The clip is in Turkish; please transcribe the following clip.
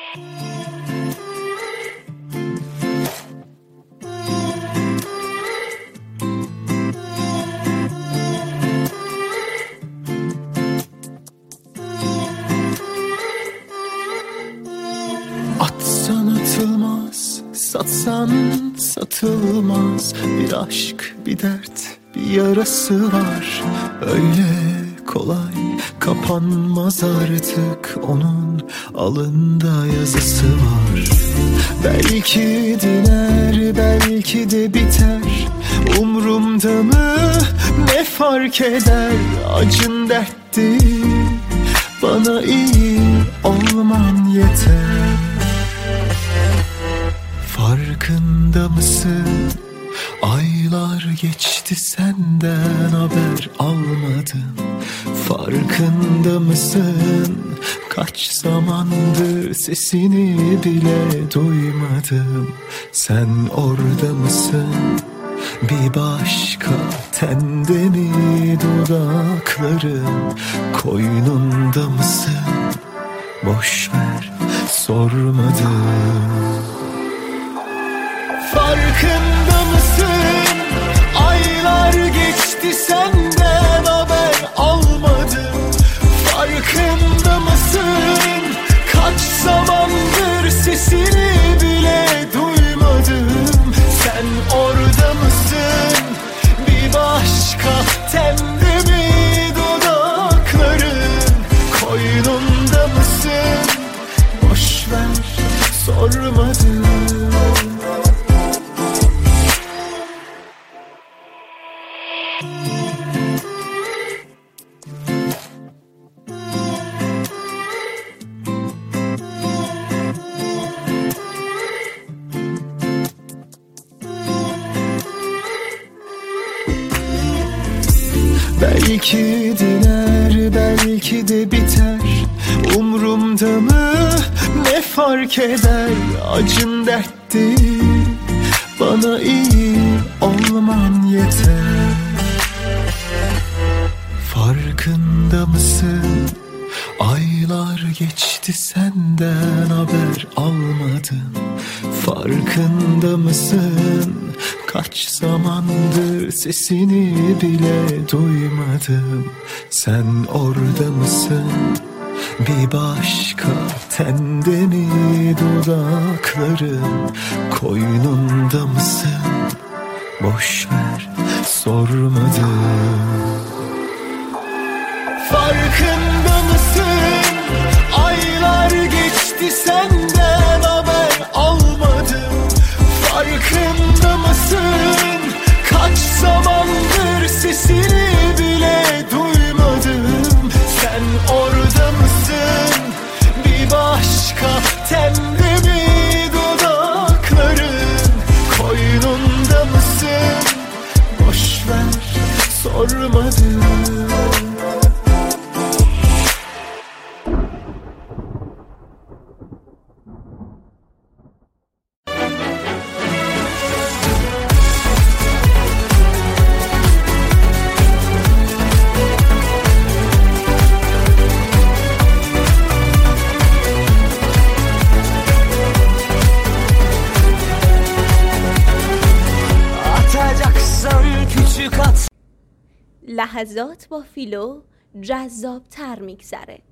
Atsan atılmaz, satsan satılmaz. Bir aşk, bir dert, bir yarası var. Öyle kolay kapanmaz artık, onun alında yazısı var. Belki diner, belki de biter. Umrumda mı, ne fark eder? Acın dert değil, bana iyi olman yeter. Farkında mısın? Aylar geçti, senden haber almadım. Farkında mısın? Kaç zamandır sesini bile duymadım. Sen orada mısın? Bir başka tende mi dudakların? Koynunda mısın? Boş ver, sormadım. Farkında mısın? Aylar geçti, senden haber almadım. Farkında mısın? Kaç zamandır sesini bile duymadım. Sen orada mısın? Bir başka temde mi dudakların? Koynunda mısın? Boş ver, sormadım. Belki diner, belki de biter. Umrumda mı, ne fark eder? Acın dert değil, bana iyi olman yeter. Farkında mısın? Aylar geçti, senden haber almadım. Farkında mısın? Kaç zamandır sesini bile duymadım. Sen orada mısın? Bir başka tende mi dudakların? Koynunda mısın? Boş ver, sormadım. Farkında mısın? Aylar geçti, senden haber almadım. Farkında mısın? Kaç zamandır sesini bile duymadım. Sen orada mısın? Bir başka tende mi dudakların? Koynunda mısın? Boş ver, sormadım. لحظات با فیلو جذاب‌تر میگذره.